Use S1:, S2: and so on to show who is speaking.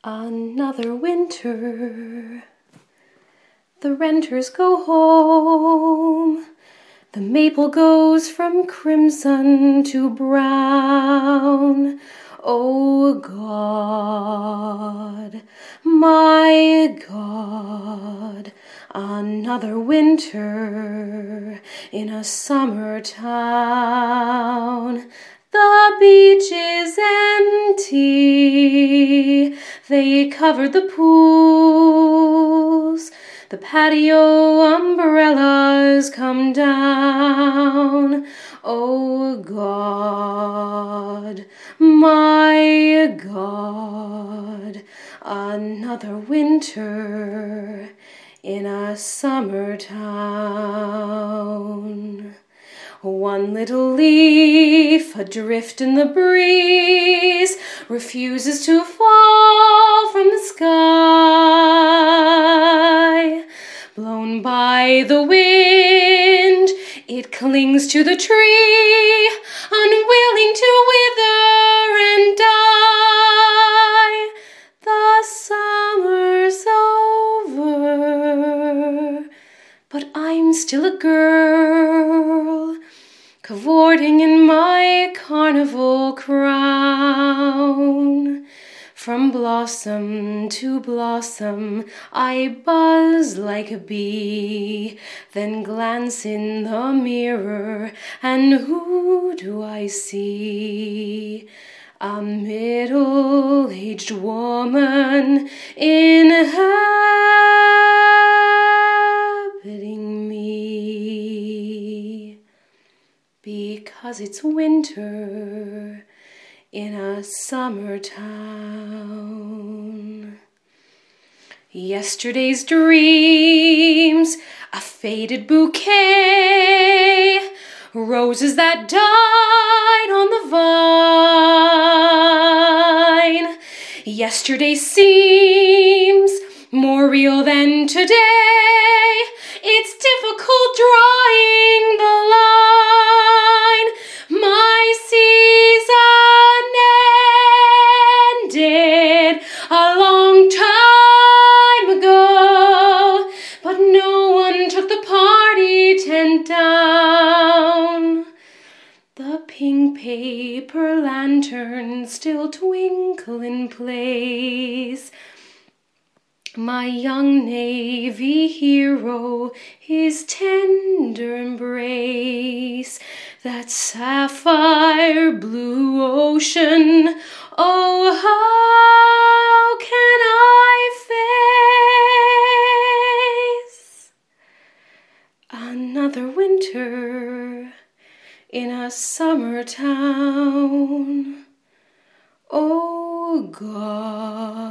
S1: Another winter, the renters go home. The maple goes from crimson to brown. Oh God, my God, another winter in a summer town. The beach is empty, they covered the pools. The patio umbrellas come down. Oh God, my God, another winter in a summer town. One little leaf adrift in the breeze refuses to fall from the sky. Blown by the wind, it clings to the tree, unwilling to wither and die. The summer's over, but I'm still a girl, cavorting in my carnival crown. From blossom to blossom I buzz like a bee, then glance in the mirror, and who do I see? A middle-aged woman inhabiting me. Because it's winter in a summer town. Yesterday's dreams, a faded bouquet, roses that died on the vine. Yesterday seems more real than today. It's difficult drawing the line. My season ended a long time ago, but no one took the party tent down. The pink paper lanterns still twinkle in place. My young Navy hero, his tender embrace, that sapphire blue ocean, oh, how can I face another winter in a summer town? Oh God.